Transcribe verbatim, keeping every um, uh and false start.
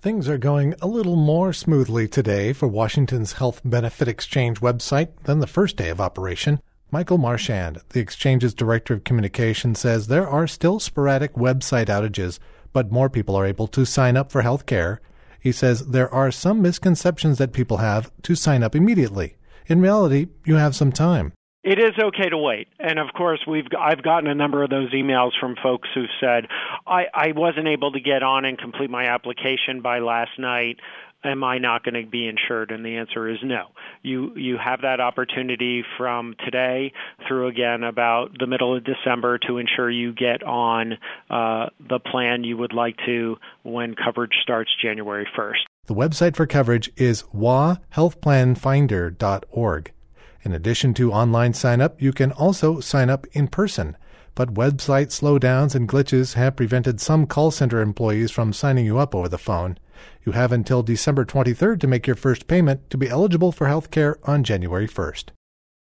Things are going a little more smoothly today for Washington's Health Benefit Exchange website than the first day of operation. Michael Marchand, the exchange's director of communication, says there are still sporadic website outages, but more people are able to sign up for health care. He says there are some misconceptions that people have to sign up immediately. In reality, you have some time. It is okay to wait. And of course, we've I've gotten a number of those emails from folks who've said, I, I wasn't able to get on and complete my application by last night. Am I not going to be insured? And the answer is no. You you have that opportunity from today through, again, about the middle of December to ensure you get on uh, the plan you would like to when coverage starts January first. The website for coverage is w a health plan finder dot org. In addition to online sign-up, you can also sign up in person. But website slowdowns and glitches have prevented some call center employees from signing you up over the phone. You have until December twenty-third to make your first payment to be eligible for health care on January first.